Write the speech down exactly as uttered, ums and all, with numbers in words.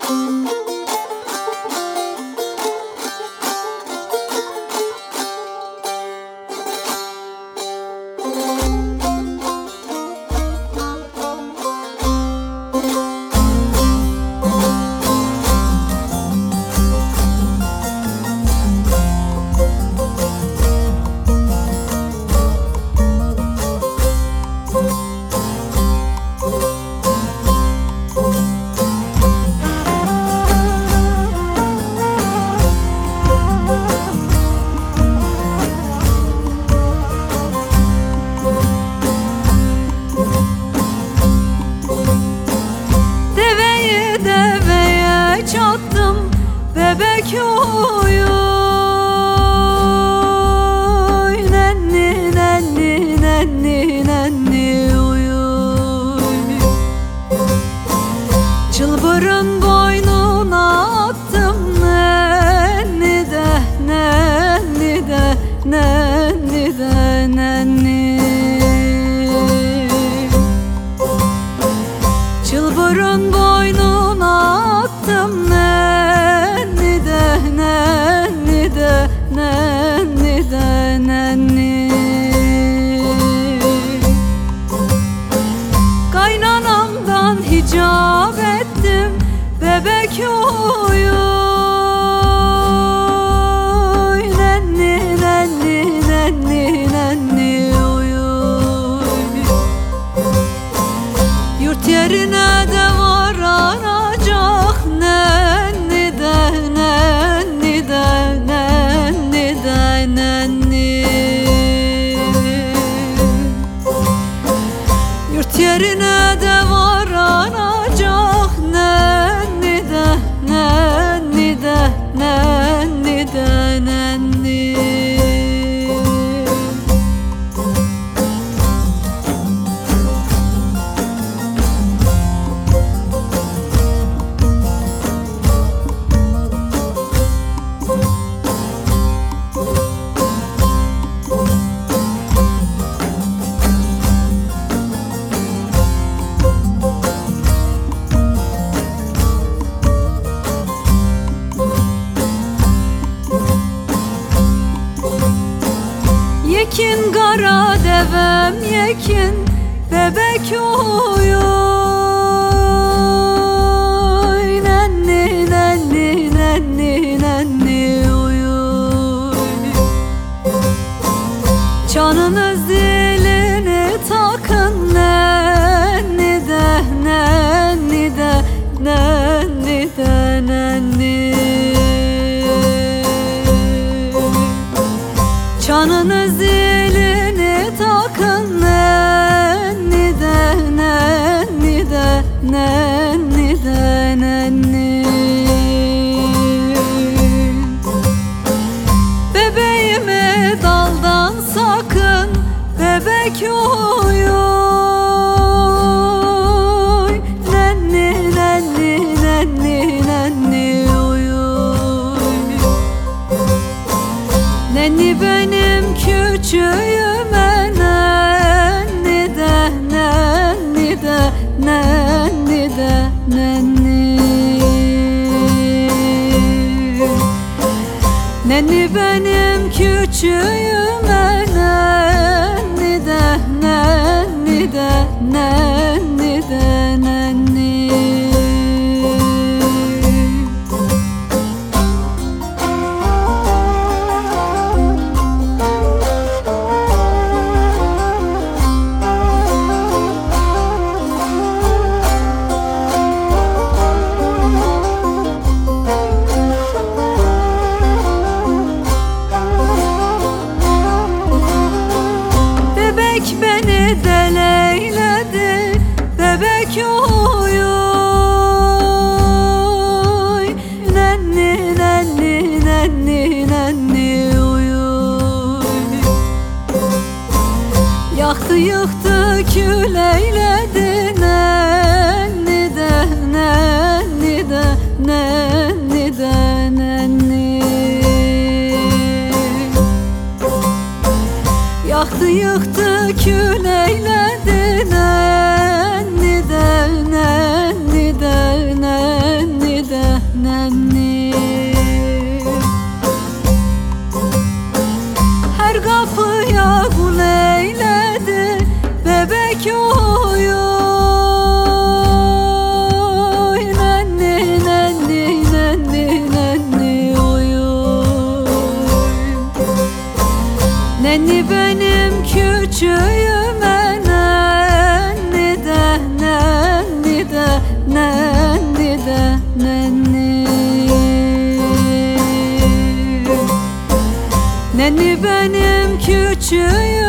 Bebek oy oy, nenni nenni nenni nenni oy oy. Çılbırın boynuna attım nenni de nenni de nenni de nenni. Çılbırın boynuna attım nenni de nenni de nenni de nenni. Kaynanamdan hicap ettim bebek oy oy, nenni nenni nenni nenni oy oy. Yurt yerine de varanacak nenni de nenni de nenni de nenni. Yurt yerine de varanacak nenni de nenni de nenni de nenni. Yekin kara devem yekin bebek oy oy, nenni nenni nenni nenni oy oy. Canınız dilini takın nenni de nenni de nenni de nenni. Canınız dilini takın nenni de nenni de nenni de nenni. Bebeğimi daldan sakın bebek oy oy, nenni nenni nenni nenni oy oy. Nenni benim küçüğüme nenni de nenni de nenni de nenni. Nenni benim küçüğüme nenni de nenni de nenni de nenni. küçüğüm